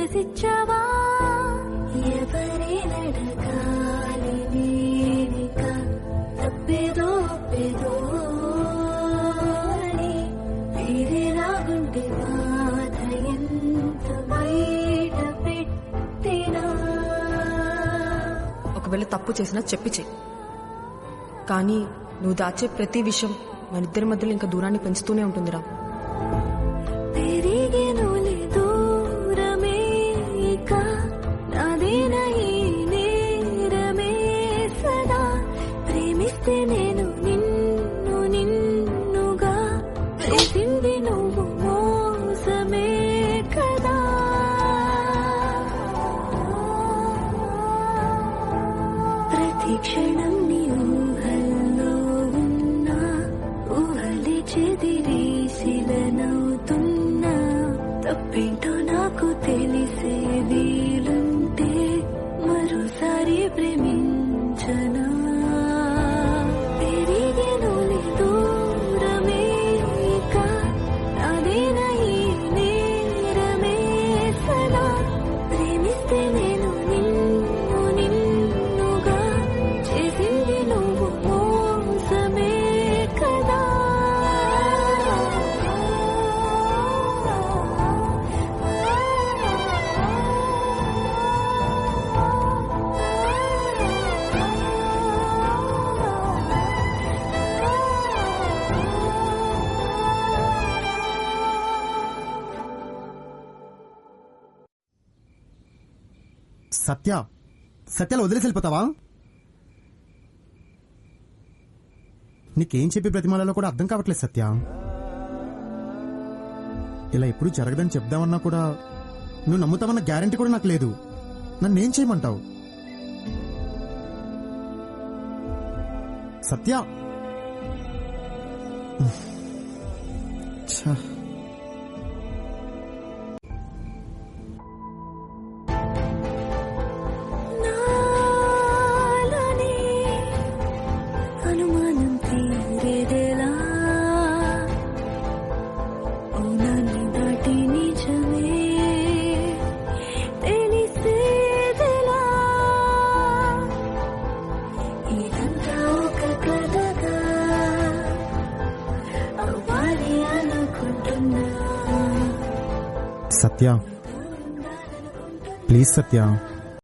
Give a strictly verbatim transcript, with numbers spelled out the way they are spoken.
మనసిచ్చావా ఎవరి నడకాలి నేనిక తప్పేదో ఒప్పేదో అని తీరేలాగుంటే బాధ ఎంత బయట పెట్టినా. ఒకవేళ తప్పు చేసినా చెప్పి చెయ్యి, కానీ నువ్వు దాచే ప్రతి విషయం మన ఇద్దరి మధ్యలో ఇంకా దూరాన్ని పెంచుతూనే ఉంటుందిరా. పెరిగినోలే దూరమే ఇక నాదేన ఈ నేరమే సదా ప్రేమిస్తే నేను నిన్ను నిన్నుగా చేసింది నువ్వు మోసమే కదా. ప్రతి క్షణం నీ ఊహల్లో ఉన్నా ఊహలి చెదిరేసిలనవుతున్నా తప్పేంటో నాకు తెలిసే వీలుంటే మరోసారి ప్రేమించనా. పెరిగినోలే దూరమే ఇక నాదేన ఈ నేరమే సదా ప్రేమిస్తే నేను నిన్ను నిన్నుగా చేసింది నువ్వు మోసమే కదా. సత్య సత్యాలు వదిలేసి వెళ్ళిపోతావా? నీకేం చెప్పి బ్రతిమాలలో కూడా అర్థం కావట్లేదు సత్య. ఇలా ఎప్పుడు జరగదని చెప్దామన్నా కూడా నువ్వు నమ్ముతావన్న గ్యారంటీ కూడా నాకు లేదు. నన్నేం చేయమంటావు సత్య? ఛ అనుమానం తీరేదేలా అవునాన్ని దాటి నిజమే తెలిసేదేలా ఇదంతా ఒక కథగా అవ్వాలి అనుకుంటున్నా. సత్య ప్లీజ్ సత్య.